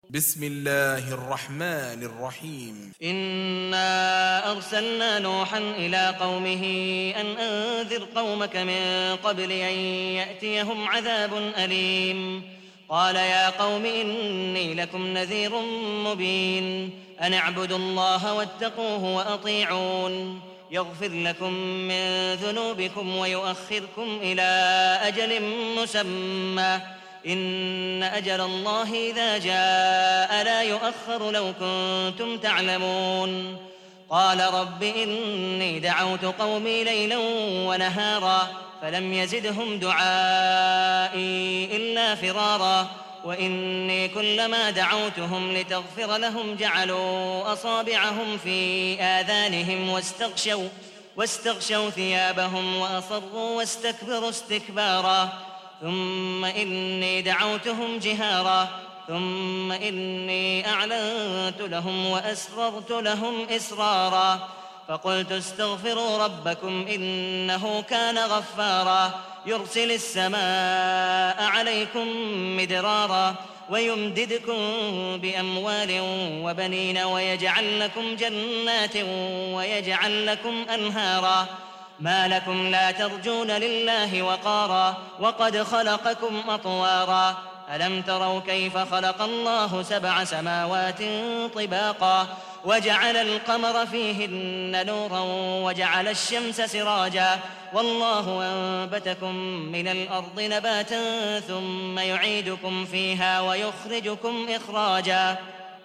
بسم الله الرحمن الرحيم إنا أرسلنا نوحا إلى قومه أن أنذر قومك من قبل أن يأتيهم عذاب أليم. قال يا قوم إني لكم نذير مبين أن اعبدوا الله واتقوه وأطيعون يغفر لكم من ذنوبكم ويؤخركم إلى أجل مسمى إن أجل الله إذا جاء لا يؤخر لو كنتم تعلمون. قال رب إني دعوت قومي ليلا ونهارا فلم يزدهم دعائي إلا فرارا وإني كلما دعوتهم لتغفر لهم جعلوا أصابعهم في آذانهم واستغشوا ثيابهم وأصروا واستكبروا استكبارا ثم إني دعوتهم جهارا ثم إني أعلنت لهم وأسررت لهم إسرارا فقلت استغفروا ربكم إنه كان غفارا يرسل السماء عليكم مدرارا ويمددكم بأموال وبنين ويجعل لكم جنات ويجعل لكم أنهارا ما لكم لا ترجون لله وقارا وقد خلقكم أطوارا ألم تروا كيف خلق الله 7 سماوات طباقا وجعل القمر فيهن نورا وجعل الشمس سراجا والله أنبتكم من الأرض نباتا ثم يعيدكم فيها ويخرجكم إخراجا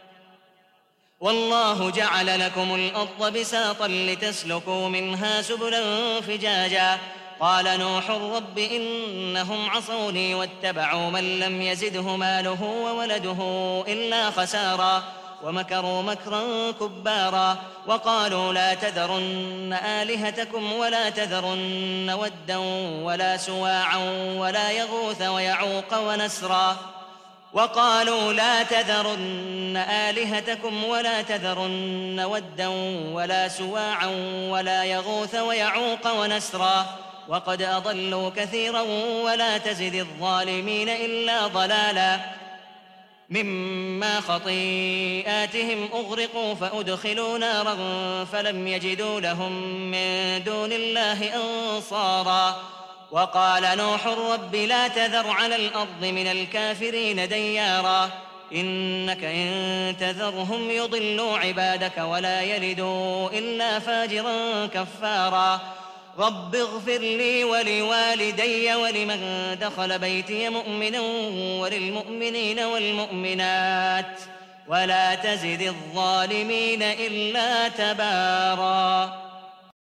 والله جعل لكم الأرض بساطا لتسلكوا منها سبلا فجاجا قال نوح رب إنهم عصوني واتبعوا من لم يزده ماله وولده إلا خسارا ومكروا مكرا كبارا وقالوا لا تذرن آلهتكم ولا تذرن ودا ولا سواعا ولا يغوث ويعوق ونسرا وقالوا لا تذرن آلهتكم ولا تذرن ودا ولا سواعا ولا يغوث ويعوق ونسرا وقد أضلوا كثيرا ولا تزد الظالمين إلا ضلالا مما خطيئاتهم أغرقوا فأدخلوا نارا فلم يجدوا لهم من دون الله أنصارا وقال نوح رب لا تذر على الأرض من الكافرين ديارا إنك إن تذرهم يضلوا عبادك ولا يلدوا إلا فاجرا كفارا رب اغفر لي ولوالدي ولمن دخل بيتي مؤمنا وللمؤمنين والمؤمنات ولا تزد الظالمين إلا تبارا.